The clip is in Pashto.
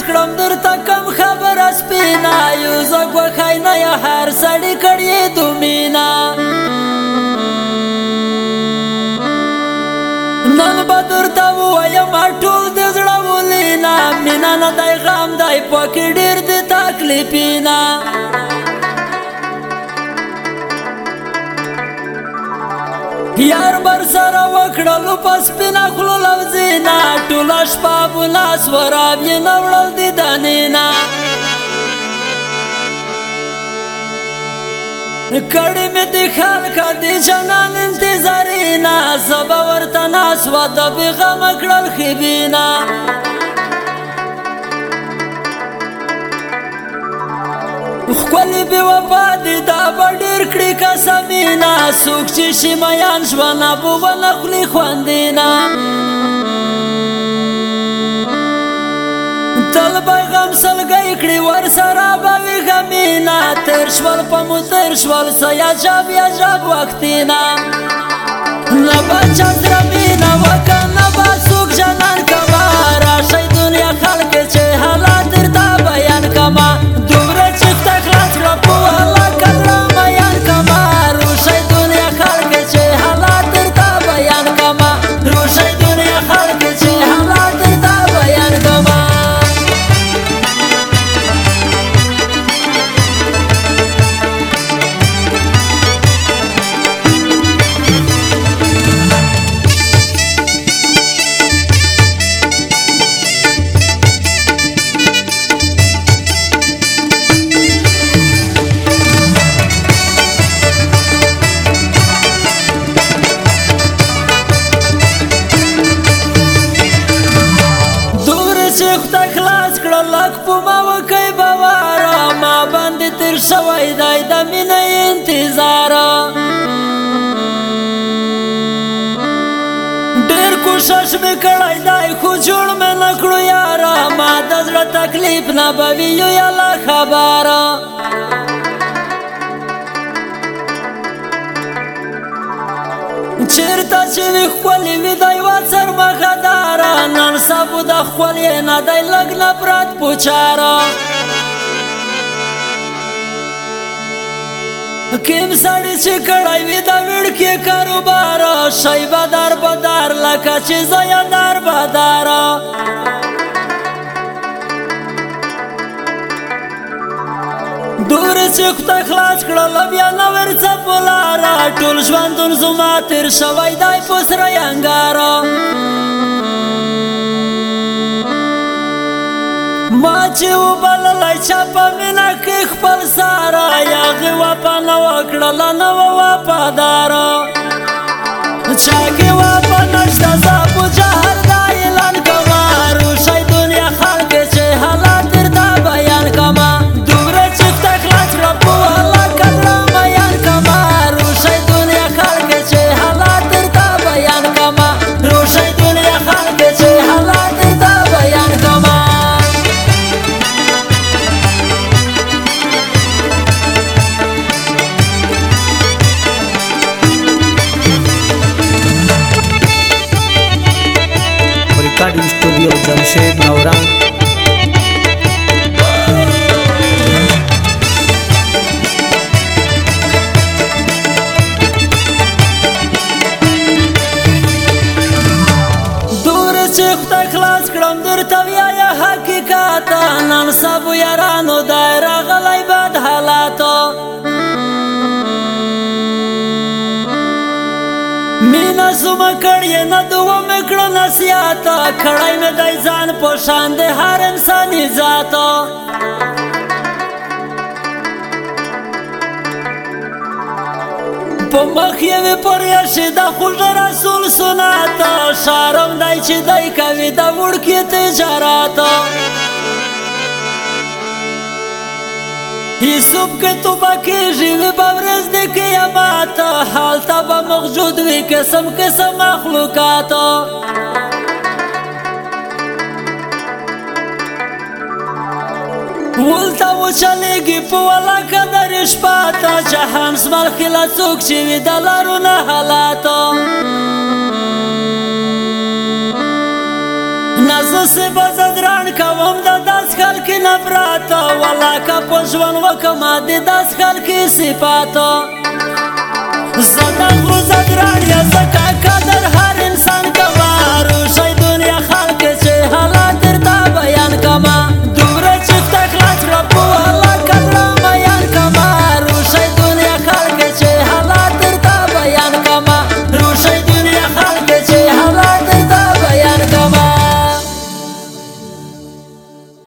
کړم درته کم خبره سپینه یو زه ګوښی نه یا هر سړي کړې دومینه نن به درته ووایم ټول د زړه ولینه مینه نه دی غم دی پکې ډېر د تکلیفینه یار بر سره وکړلو په سپینه خوله لوظینه ټوله شپه بولاس وراب یې نه وړل د دانینه کړي مې د خلکه د جنان انتظارینه زه به ورته ناست وه د بېغمه کړل ښېبینه ښکلې بې وفا دي دا به ډېر کړي قسمینه څوک چې شي میان ژوند به ونه خوري خوندینه تل به غم سلګۍ کړي ورسره به وي غمینه تېر شول په مو تېر شول څه عجب عجب وختینه نه به چا سره مینه وکړه نه به څوک جنان کوه راشئ دنیا خلکې چې حالات درته بیان کړمه دومره چې خدای خلاص کړه په الله قدره میان کړمه روشئ دنیا خلکې چې حالات درته بیان کړمه روشئ دنیا خلکې چې حالات درته بیان کړمه خدای خلاص کړه لږ په ما وکئ باوره ما باندې تېر شوی دی د مینې انتظار ډېر کوشش مې کړی دی خو جوړ مې نه کړو یاره ما د زړه تکلیف نه به وي یو الله خبره چېرته چې وي ښکلې وي د یوه څرمښداره نن سبو د ښکلې نه دی لږ نفرت په چاره کیم سړي چې کړی وي د وړکې کاروبار شی به در بدار لکه چې زه یې در بداره دورې چې خدای خلاص کړله بیا نه ورڅه په لاره ټول ژوندون زما تېر شوی دی په سره انګاره ما چې وبللی چا په مینه کې خپل ساره هغې وفا نه وکړله نه وه وفاداره چا کې وفا نشته زه په جهر دا اعلان کومه روشئ دنیا خلکې چې حالات درته بیان کومه recording studio Jamshed नौरा دور چې خدای خلاص کړم درته وایه حقیقت نن سبو یارانو دی راغلی بد حالاتو مینه زما کړې نه دوه مې کړه نصیحت کړی مې دی ځان په شان د هر انساني ذاتو په مخ یې وي پرېښې د خوږه رسول سنت شرم دی چې دی کوي د وړکې تجارت یوسف که تو با کېږي وي به ورځ د قیامت هلته به موجود وي قسم قسم مخلوقات ولته وچلېږي په ولاکه در شپه ته جهان زمل خیله څوک چې وي د لارو نه حالاتو نزو سی بزدران کوم دا داس خلکی نبراتا والا که پشون وکم دی داس خلکی صفاتا زدن روزد